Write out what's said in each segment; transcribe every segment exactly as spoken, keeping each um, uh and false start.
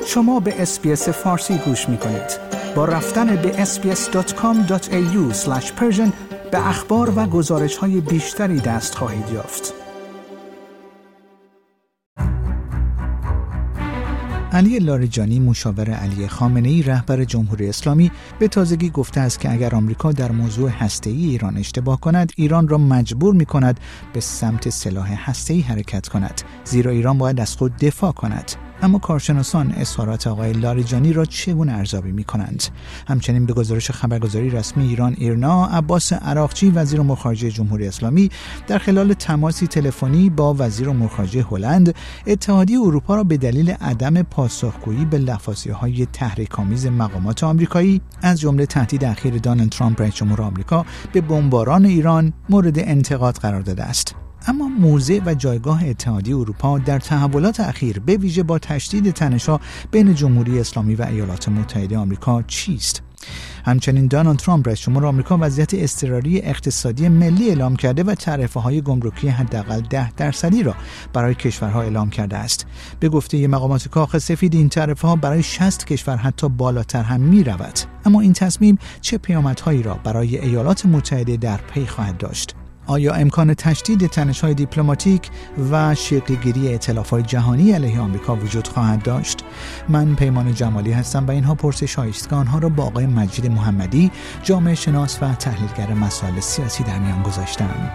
شما به اس‌بی‌اس فارسی گوش می‌کنید. با رفتن به اس بی اس دات کام دات ای یو اسلش پرشن به اخبار و گزارش‌های بیشتری دست خواهید یافت. علی لاریجانی، مشاور علی خامنه‌ای رهبر جمهوری اسلامی، به تازگی گفته است که اگر آمریکا در موضوع هسته‌ای ایران اشتباه کند، ایران را مجبور می‌کند به سمت سلاح هسته‌ای حرکت کند، زیرا ایران باید از خود دفاع کند. اما کارشناسان اظهارات آقای لاریجانی را چگونه ارزیابی می‌کنند؟ همچنین به گزارش خبرگزاری رسمی ایران ایرنا، عباس عراقچی وزیر امور خارجه جمهوری اسلامی در خلال تماسی تلفنی با وزیر امور خارجه هلند، اتحادیه اروپا را به دلیل عدم پاسخگویی به لفاظی‌های تحریک‌آمیز مقامات آمریکایی از جمله تهدید اخیر دونالد ترامپ رئیس جمهور آمریکا به بمباران ایران مورد انتقاد قرار داده است. اما موضع و جایگاه اتحادیه اروپا در تحولات اخیر به ویژه با تشدید تنش‌ها بین جمهوری اسلامی و ایالات متحده آمریکا چیست؟ همچنین دونالد ترامپ رئیس جمهور آمریکا وضعیت اضطراری اقتصادی ملی اعلام کرده و تعرفه‌های گمرکی حداقل ده درصدی را برای کشورها اعلام کرده است. به گفته مقامات کاخ سفید این تعرفه‌ها برای شصت کشور حتی بالاتر هم می‌رود. اما این تصمیم چه پیامدهایی را برای ایالات متحده در پی خواهد داشت؟ آیا امکان تشدید تنش‌های دیپلماتیک و شکل‌گیری ائتلاف‌های جهانی علیه آمریکا وجود خواهد داشت؟ من پیمان جمالی هستم و اینها پرسش‌های است که آنها را با آقای مجید محمدی، جامعه شناس و تحلیلگر مسائل سیاسی در میان گذاشتم.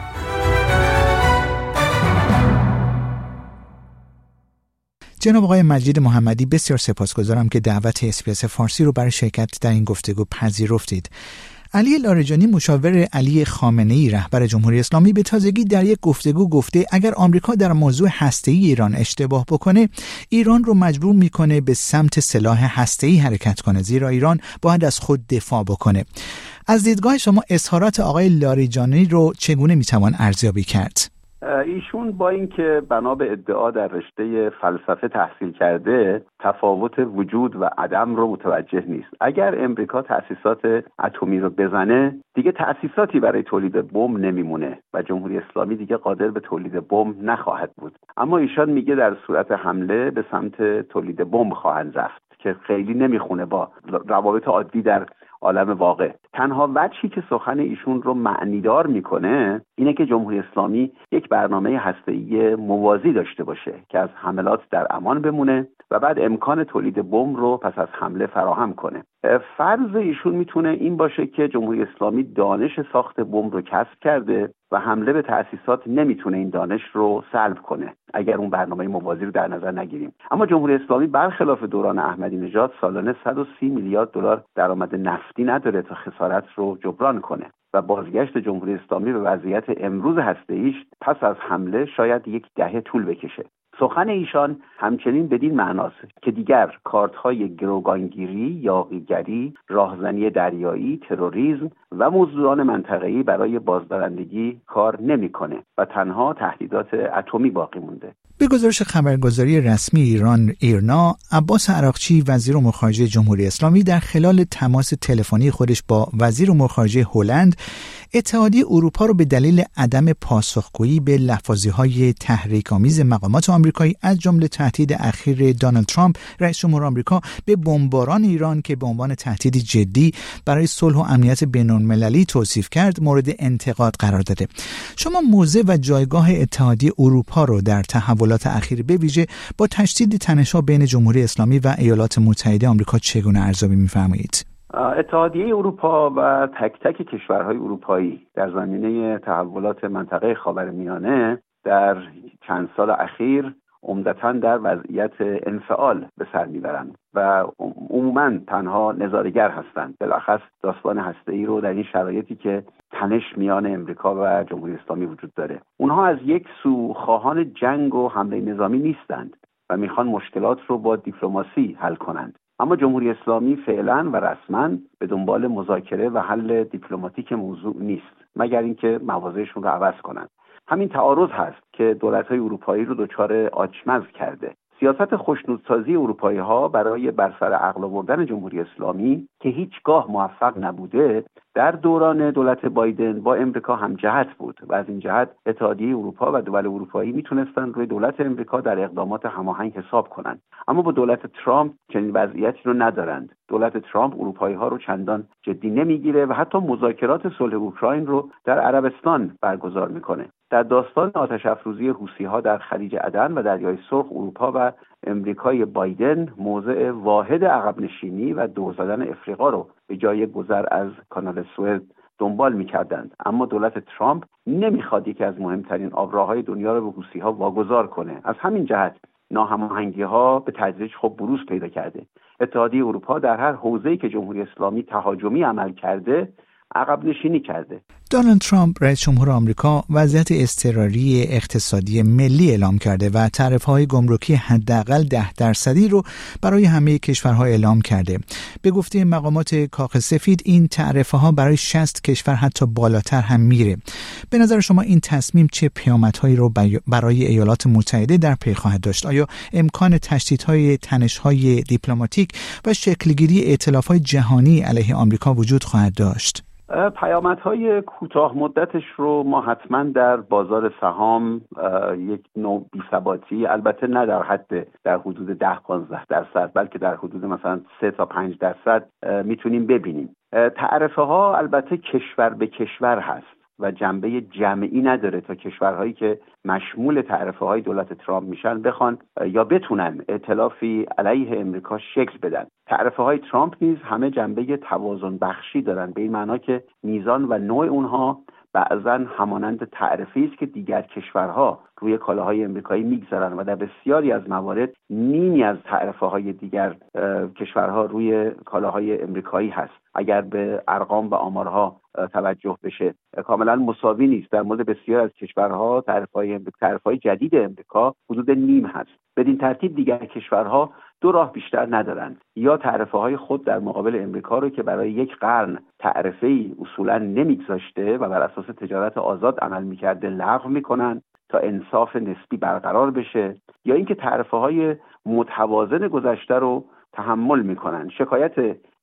جناب آقای مجید محمدی، بسیار سپاسگزارم که دعوت اس‌بی‌اس فارسی رو برای شرکت در این گفتگو پذیرفتید. علی لاریجانی، مشاور علی خامنه‌ای رهبر جمهوری اسلامی، به تازگی در یک گفتگو گفته اگر آمریکا در موضوع هسته‌ای ایران اشتباه بکنه، ایران رو مجبور میکنه به سمت سلاح هسته‌ای حرکت کنه، زیرا ایران باید از خود دفاع بکنه. از دیدگاه شما اظهارات آقای لاریجانی رو چگونه میتوان ارزیابی کرد؟ ایشون با اینکه بنا به ادعا در رشته فلسفه تحصیل کرده، تفاوت وجود و عدم رو متوجه نیست. اگر امریکا تأسیسات اتمی رو بزنه، دیگه تأسیساتی برای تولید بمب نمیمونه و جمهوری اسلامی دیگه قادر به تولید بمب نخواهد بود. اما ایشان میگه در صورت حمله به سمت تولید بمب خواهند رفت که خیلی نمیخونه با روابط عادی در عالم واقع. تنها وجهی که سخن ایشون رو معنیدار میکنه اینه که جمهوری اسلامی یک برنامه هسته‌ای موازی داشته باشه که از حملات در امان بمونه و بعد امکان تولید بمب رو پس از حمله فراهم کنه. فرض ایشون میتونه این باشه که جمهوری اسلامی دانش ساخت بمب رو کسب کرده و حمله به تأسیسات نمیتونه این دانش رو سلب کنه اگر اون برنامه موازی رو در نظر نگیریم. اما جمهوری اسلامی برخلاف دوران احمدی نژاد سالانه صد و سی میلیارد دلار درآمد نفتی نداره تا خسارت رو جبران کنه و بازگشت جمهوری اسلامی به وضعیت امروز هسته‌ایش پس از حمله شاید یک دهه طول بکشه. سخن ایشان همچنین بدین معناست که دیگر کارت‌های گروگانگیری، یاغیگری، راهزنی دریایی، تروریسم و موضوعات منطقه‌ای برای بازدارندگی کار نمی‌کنه و تنها تهدیدات اتمی باقی مونده. به گزارش خبرگزاری رسمی ایران ایرنا، عباس عراقچی وزیر امور خارجه جمهوری اسلامی در خلال تماس تلفنی خودش با وزیر امور خارجه هلند، اتحادیه اروپا را به دلیل عدم پاسخگویی به لفاظی‌های تحریک‌آمیز مقامات آمریکایی از جمله تهدید اخیر دونالد ترامپ رئیس جمهور آمریکا به بمباران ایران که به عنوان تهدیدی جدی برای صلح و امنیت بین‌المللی توصیف کرد، مورد انتقاد قرار داده. شما موضع و جایگاه اتحادیه اروپا رو در تحولات اخیر به ویژه با تشدید تنش‌ها بین جمهوری اسلامی و ایالات متحده آمریکا چگونه ارزیابی می‌فرمایید؟ اتحادیه اروپا و تک تک کشورهای اروپایی در زمینه تحولات منطقه خاورمیانه در چند سال اخیر عمدتاً در وضعیت انفعال به سر میبرند و عموماً تنها نظاره‌گر هستند. بالاخص داستان هسته‌ای رو در این شرایطی که تنش میان امریکا و جمهوری اسلامی وجود داره، اونها از یک سو خواهان جنگ و حمله نظامی نیستند و میخوان مشکلات رو با دیپلماسی حل کنند. اما جمهوری اسلامی فعلا و رسما به دنبال مذاکره و حل دیپلماتیک موضوع نیست، مگر اینکه مواضعشون رو عوض کنند. همین تعارض هست که دولت‌های اروپایی رو دچار آچمز کرده. سیاست خوشنودسازی اروپایی‌ها برای بر سر عقل آوردن جمهوری اسلامی که هیچگاه موفق نبوده، در دوران دولت بایدن با امریکا هم جهت بود و از این جهت اتحادیه اروپا و دول اروپایی میتونستن روی دولت امریکا در اقدامات هماهنگ حساب کنند. اما با دولت ترامپ چنین وضعیتی رو ندارند. دولت ترامپ اروپایی‌ها رو چندان جدی نمیگیره و حتی مذاکرات صلح اوکراین رو در عربستان برگزار میکنه. در داستان آتش افروزی حوثی‌ها در خلیج عدن و دریای سرخ، اروپا و امریکای بایدن موضع واحد عقب نشینی و دور زدن افریقا رو به جای گذر از کانال سوئز دنبال می‌کردند. اما دولت ترامپ نمی‌خواد یکی از مهمترین آبراهای دنیا رو به حوثی‌ها واگذار کنه. از همین جهت ناهماهنگی‌ها به تدریج خب بروز پیدا کرده. اتحادیه اروپا در هر حوزه‌ای که جمهوری اسلامی تهاجمی عمل کرده عقب نشینی کرده. دونالد ترامپ رئیس جمهور آمریکا وضعیت اضطراری اقتصادی ملی اعلام کرده و تعرفه‌های گمرکی حداقل ده درصدی رو برای همه کشورها اعلام کرده. به گفته مقامات کاخ سفید این تعرفه‌ها برای شصت کشور حتی بالاتر هم میره. به نظر شما این تصمیم چه پیامدهایی رو برای ایالات متحده در پی خواهد داشت؟ آیا امکان تشدیدهای تنش‌های دیپلماتیک و شکلگیری ائتلاف‌های جهانی علیه آمریکا وجود خواهد داشت؟ پیامدهای کوتاه مدتش رو ما حتما در بازار سهام یک نوع بی‌ثباتی، البته نه در حد در حدود ده پانزده درصد بلکه در حدود مثلا سه تا پنج درصد میتونیم ببینیم. تعرفه ها البته کشور به کشور هست و جنبه جمعی نداره تا کشورهایی که مشمول تعرفه های دولت ترامپ میشن بخوان یا بتونن ائتلافی علیه امریکا شکل بدن. تعرفه های ترامپ نیز همه جنبه توازن بخشی دارن، به این معنا که میزان و نوع اونها بعضا همانند تعرفه‌ای است که دیگر کشورها روی کالاهای امریکایی میگذارن و در بسیاری از موارد نیمی از تعرفه های دیگر کشورها روی کالاهای امریکایی هست. اگر به ارقام و آمارها توجه بشه کاملا مساوی نیست. در مورد بسیار از کشورها تعرفه‌های تعرفه‌های جدید امریکا حدود نیم هست. بدین ترتیب دیگر کشورها دو راه بیشتر ندارند، یا تعرفه های خود در مقابل امریکا رو که برای یک قرن تعرفه‌ای اصولا نمیگذاشته و بر اساس تجارت آزاد عمل میکرده لغو میکنن تا انصاف نسبی برقرار بشه، یا اینکه تعرفه های متوازن گذشته رو تحمل میکنن. شکایت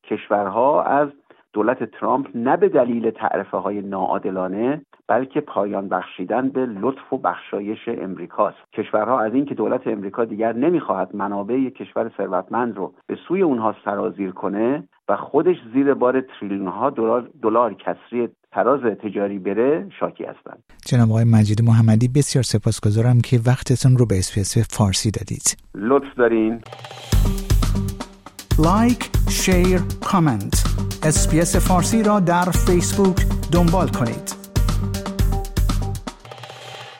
کشورها از دولت ترامپ نه به دلیل تعرفه های ناعادلانه بلکه پایان بخشیدن به لطف و بخشایش امریکاست. کشورها از این که دولت امریکا دیگر نمیخواهد منابع یک کشور ثروتمند رو به سوی اونها سرازیر کنه و خودش زیر بار تریلیون ها دلار دلار کسری تراز تجاری بره شاکی هستند. جناب آقای مجید محمدی بسیار سپاسگزارم که وقتتون رو به اسپیس فارسی دادید. لطف دارین. لایک، شیر، کامنت. اسپیس فارسی را در فیسبوک دنبال کنید.